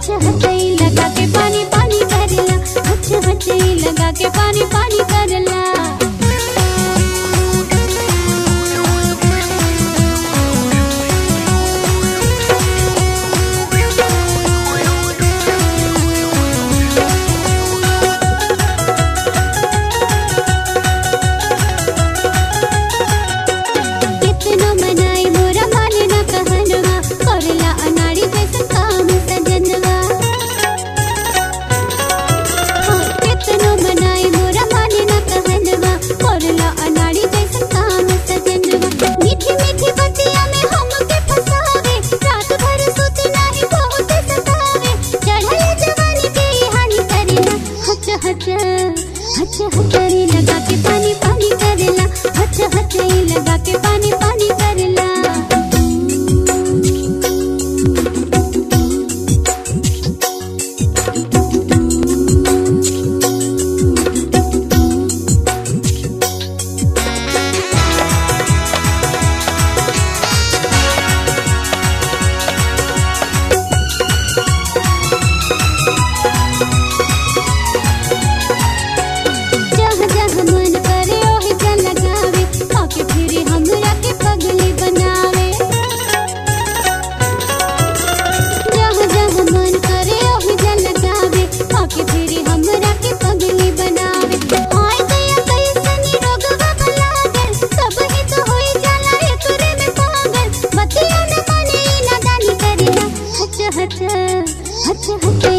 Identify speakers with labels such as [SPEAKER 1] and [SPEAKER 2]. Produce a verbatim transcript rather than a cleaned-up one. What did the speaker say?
[SPEAKER 1] हच हचई लगा के पानी पानी करला, हच हचई लगा के पानी पानी करला। कितनो मनाई मोरा माने ना कहनवा, करला अनाड़ी जैसन काम सजनवा। कितनो मनाई मोरा माने ना कहनवा, करला अनाड़ी जैसन काम सजनवा। मीठी मीठी बतिया में हमके फसावे, रात भर सोते नाही बहुत सतावे। चढ़ल जवानी के हानि करेला, हच हच हच हचई लगा के पानी पानी करला, हच हचई लगा के पानी पानी करला। जहाँ जहाँ मन करे ओही जन लगावे, आके फिरे हमरा के पगली बनावे। जहाँ जहाँ मन करे ओही जन लगावे, आके फिरे हमरा के पगली बनावे। आय गया कैसनी रोगवा लागल, सब ही तो होई जाला एकरे में पागल। बतिया न माने नादानी करेला, हच हच हच हच